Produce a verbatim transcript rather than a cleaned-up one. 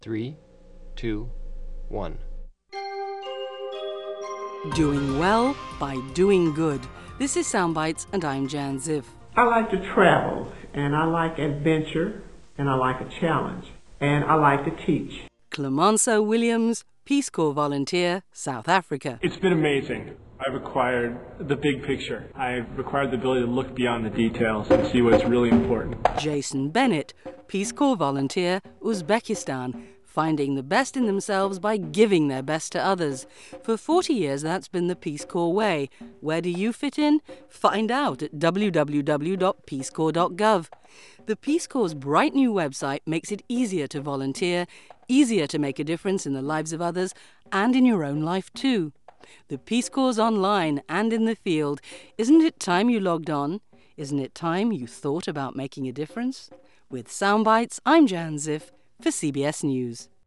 Three, two, one. Doing well by doing good. This is Soundbites, and I'm Jan Ziff. I like to travel, and I like adventure, and I like a challenge, and I like to teach. Clemenceau Williams, Peace Corps volunteer, South Africa. It's been amazing. I've acquired the big picture. I've acquired the ability to look beyond the details and see what's really important. Jason Bennett, Peace Corps volunteer, Uzbekistan, finding the best in themselves by giving their best to others. For forty years, that's been the Peace Corps way. Where do you fit in? Find out at w w w dot peace corps dot gov. The Peace Corps' bright new website makes it easier to volunteer, easier to make a difference in the lives of others, and in your own life too. The Peace Corps online and in the field. Isn't it time you logged on? Isn't it time you thought about making a difference? With Soundbites, I'm Jan Ziff for C B S News.